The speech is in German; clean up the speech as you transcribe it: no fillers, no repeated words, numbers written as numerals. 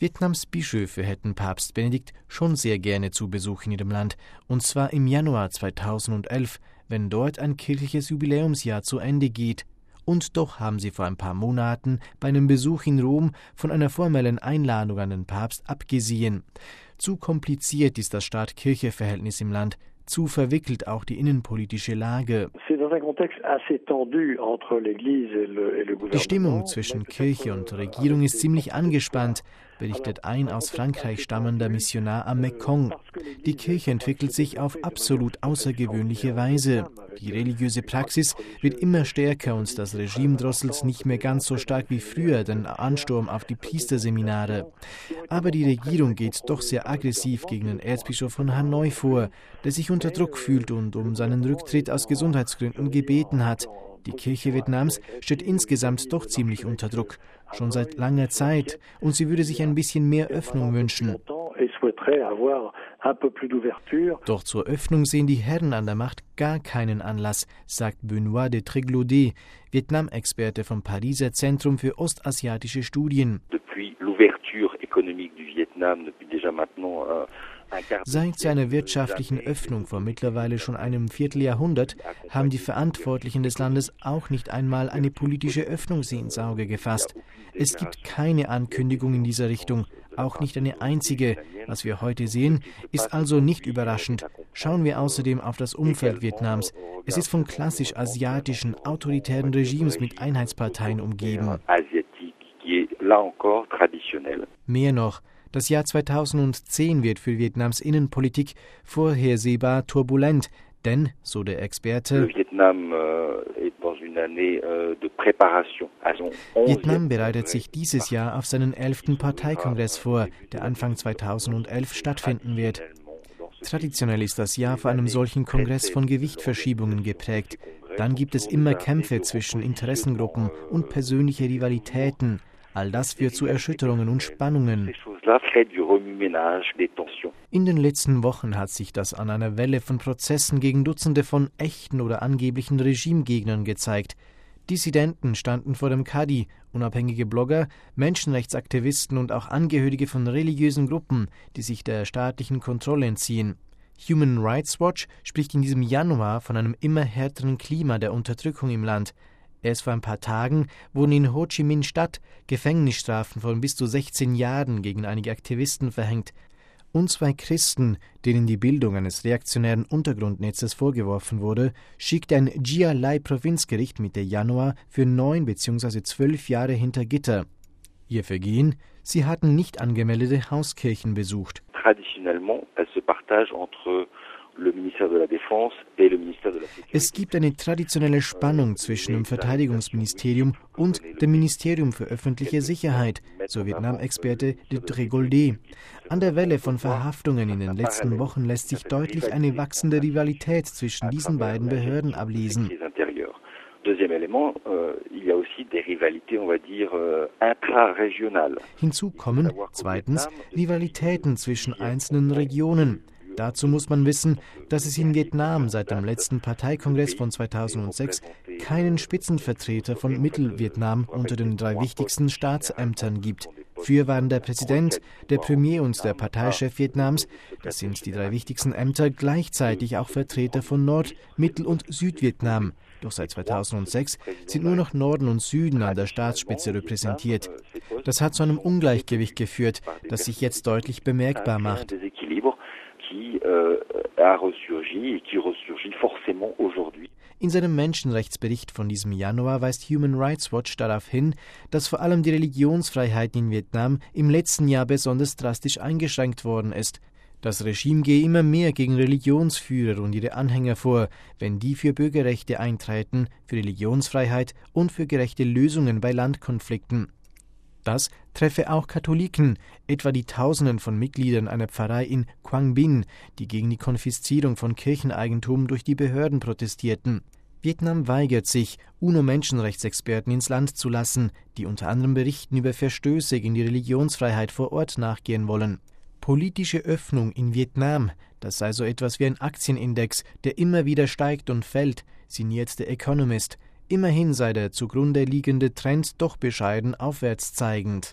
Vietnams Bischöfe hätten Papst Benedikt schon sehr gerne zu Besuch in ihrem Land, und zwar im Januar 2011, wenn dort ein kirchliches Jubiläumsjahr zu Ende geht. Und doch haben sie vor ein paar Monaten bei einem Besuch in Rom von einer formellen Einladung an den Papst abgesehen. Zu kompliziert ist das Staat-Kirche-Verhältnis im Land, zu verwickelt auch die innenpolitische Lage. Die Stimmung zwischen Kirche und Regierung ist ziemlich angespannt, berichtet ein aus Frankreich stammender Missionar am Mekong. Die Kirche entwickelt sich auf absolut außergewöhnliche Weise. Die religiöse Praxis wird immer stärker und das Regime drosselt nicht mehr ganz so stark wie früher den Ansturm auf die Priesterseminare. Aber die Regierung geht doch sehr aggressiv gegen den Erzbischof von Hanoi vor, der sich unter Druck fühlt und um seinen Rücktritt aus Gesundheitsgründen gebeten hat. Die Kirche Vietnams steht insgesamt doch ziemlich unter Druck, schon seit langer Zeit, und sie würde sich ein bisschen mehr Öffnung wünschen. Doch zur Öffnung sehen die Herren an der Macht gar keinen Anlass, sagt Benoît de Tréglaudet, Vietnam-Experte vom Pariser Zentrum für ostasiatische Studien. Seit seiner wirtschaftlichen Öffnung vor mittlerweile schon einem Vierteljahrhundert haben die Verantwortlichen des Landes auch nicht einmal eine politische Öffnung sie ins Auge gefasst. Es gibt keine Ankündigung in dieser Richtung, auch nicht eine einzige. Was wir heute sehen, ist also nicht überraschend. Schauen wir außerdem auf das Umfeld Vietnams. Es ist von klassisch asiatischen, autoritären Regimes mit Einheitsparteien umgeben. Mehr noch, das Jahr 2010 wird für Vietnams Innenpolitik vorhersehbar turbulent, denn, so der Experte, Vietnam bereitet sich dieses Jahr auf seinen 11. Parteikongress vor, der Anfang 2011 stattfinden wird. Traditionell ist das Jahr vor einem solchen Kongress von Gewichtverschiebungen geprägt. Dann gibt es immer Kämpfe zwischen Interessengruppen und persönliche Rivalitäten. All das führt zu Erschütterungen und Spannungen. In den letzten Wochen hat sich das an einer Welle von Prozessen gegen Dutzende von echten oder angeblichen Regimegegnern gezeigt. Dissidenten standen vor dem Kadi, unabhängige Blogger, Menschenrechtsaktivisten und auch Angehörige von religiösen Gruppen, die sich der staatlichen Kontrolle entziehen. Human Rights Watch spricht in diesem Januar von einem immer härteren Klima der Unterdrückung im Land. Erst vor ein paar Tagen wurden in Ho Chi Minh Stadt Gefängnisstrafen von bis zu 16 Jahren gegen einige Aktivisten verhängt. Und 2 Christen, denen die Bildung eines reaktionären Untergrundnetzes vorgeworfen wurde, schickte ein Gia Lai Provinzgericht Mitte Januar für 9 bzw. 12 Jahre hinter Gitter. Ihr Vergehen: Sie hatten nicht angemeldete Hauskirchen besucht. Es gibt eine traditionelle Spannung zwischen dem Verteidigungsministerium und dem Ministerium für öffentliche Sicherheit, so Vietnam-Experte de Tréglaudet. An der Welle von Verhaftungen in den letzten Wochen lässt sich deutlich eine wachsende Rivalität zwischen diesen beiden Behörden ablesen. Hinzu kommen zweitens Rivalitäten zwischen einzelnen Regionen. Dazu muss man wissen, dass es in Vietnam seit dem letzten Parteikongress von 2006 keinen Spitzenvertreter von Mittelvietnam unter den 3 wichtigsten Staatsämtern gibt. Früher waren der Präsident, der Premier und der Parteichef Vietnams, das sind die 3 wichtigsten Ämter, gleichzeitig auch Vertreter von Nord-, Mittel- und Südvietnam. Doch seit 2006 sind nur noch Norden und Süden an der Staatsspitze repräsentiert. Das hat zu einem Ungleichgewicht geführt, das sich jetzt deutlich bemerkbar macht. In seinem Menschenrechtsbericht von diesem Januar weist Human Rights Watch darauf hin, dass vor allem die Religionsfreiheit in Vietnam im letzten Jahr besonders drastisch eingeschränkt worden ist. Das Regime gehe immer mehr gegen Religionsführer und ihre Anhänger vor, wenn die für Bürgerrechte eintreten, für Religionsfreiheit und für gerechte Lösungen bei Landkonflikten. Das treffe auch Katholiken, etwa die Tausenden von Mitgliedern einer Pfarrei in Quang Binh, die gegen die Konfiszierung von Kircheneigentum durch die Behörden protestierten. Vietnam weigert sich, UNO-Menschenrechtsexperten ins Land zu lassen, die unter anderem Berichten über Verstöße gegen die Religionsfreiheit vor Ort nachgehen wollen. Politische Öffnung in Vietnam, das sei so etwas wie ein Aktienindex, der immer wieder steigt und fällt, sinniert der Economist. Immerhin sei der zugrunde liegende Trend doch bescheiden aufwärts zeigend.